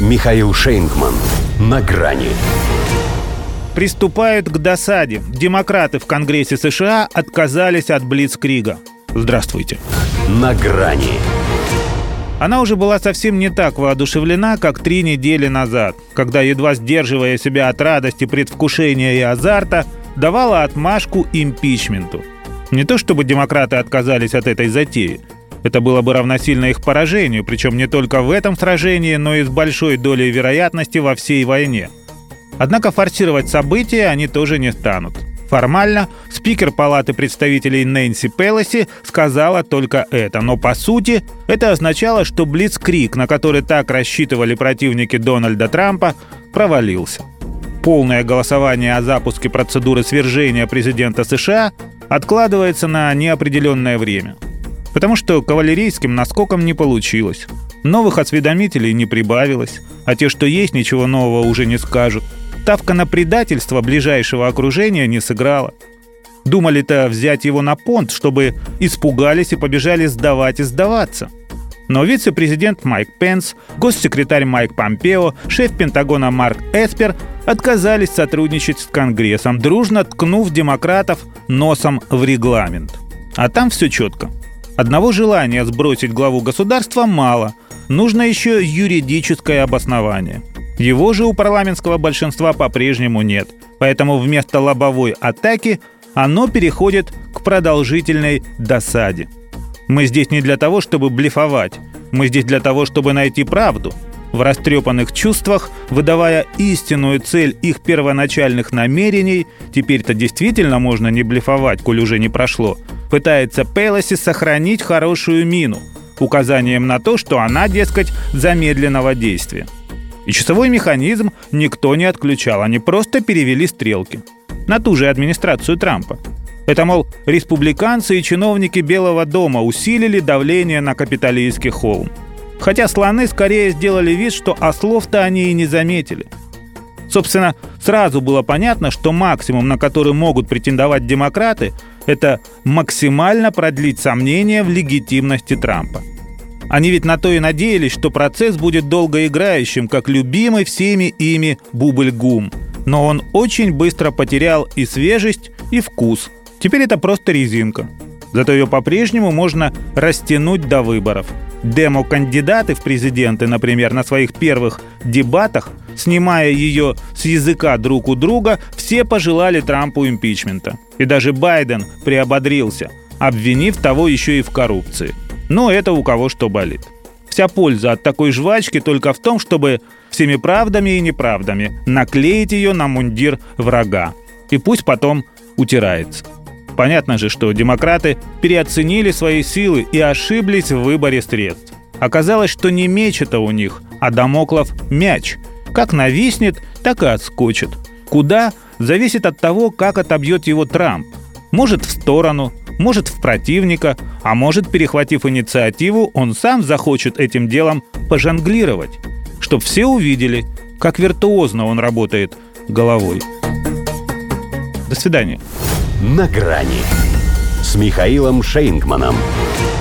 Михаил Шейнгман. На грани. Приступают к досаде. Демократы в Конгрессе США отказались от блицкрига. Здравствуйте. На грани. Она уже была совсем не так воодушевлена, как 3 недели назад, когда, едва сдерживая себя от радости, предвкушения и азарта, давала отмашку импичменту. Не то чтобы демократы отказались от этой затеи. Это было бы равносильно их поражению, причем не только в этом сражении, но и с большой долей вероятности во всей войне. Однако форсировать события они тоже не станут. Формально спикер Палаты представителей Нэнси Пелоси сказала только это, но по сути это означало, что блицкриг, на который так рассчитывали противники Дональда Трампа, провалился. Полное голосование о запуске процедуры свержения президента США откладывается на неопределенное время. Потому что кавалерийским наскоком не получилось. Новых осведомителей не прибавилось, а те, что есть, ничего нового уже не скажут. Ставка на предательство ближайшего окружения не сыграла. Думали-то взять его на понт, чтобы испугались и побежали сдавать и сдаваться. Но вице-президент Майк Пенс, госсекретарь Майк Помпео, шеф Пентагона Марк Эспер отказались сотрудничать с Конгрессом, дружно ткнув демократов носом в регламент. А там все четко. Одного желания сбросить главу государства мало, нужно еще юридическое обоснование. Его же у парламентского большинства по-прежнему нет, поэтому вместо лобовой атаки оно переходит к продолжительной досаде. Мы здесь не для того, чтобы блефовать, мы здесь для того, чтобы найти правду. В растрепанных чувствах, выдавая истинную цель их первоначальных намерений, теперь-то действительно можно не блефовать, коль уже не прошло, пытается Пелоси сохранить хорошую мину, указанием на то, что она, дескать, замедленного действия. И часовой механизм никто не отключал, они просто перевели стрелки. На ту же администрацию Трампа. Это, мол, республиканцы и чиновники Белого дома усилили давление на Капитолийский холм. Хотя слоны скорее сделали вид, что ослов-то они и не заметили. Собственно, сразу было понятно, что максимум, на который могут претендовать демократы, это максимально продлить сомнения в легитимности Трампа. Они ведь на то и надеялись, что процесс будет долгоиграющим, как любимый всеми ими бубль-гум. Но он очень быстро потерял и свежесть, и вкус. Теперь это просто резинка. Зато ее по-прежнему можно растянуть до выборов. Демо-кандидаты в президенты, например, на своих первых дебатах, снимая ее с языка друг у друга, все пожелали Трампу импичмента. И даже Байден приободрился, обвинив того еще и в коррупции. Но это у кого что болит. Вся польза от такой жвачки только в том, чтобы всеми правдами и неправдами наклеить ее на мундир врага. И пусть потом утирается. Понятно же, что демократы переоценили свои силы и ошиблись в выборе средств. Оказалось, что не меч это у них, а дамоклов мяч. Как нависнет, так и отскочит. Куда – зависит от того, как отобьет его Трамп. Может в сторону, может в противника, а может, перехватив инициативу, он сам захочет этим делом пожонглировать. Чтоб все увидели, как виртуозно он работает головой. До свидания. На грани с Михаилом Шейнгманом.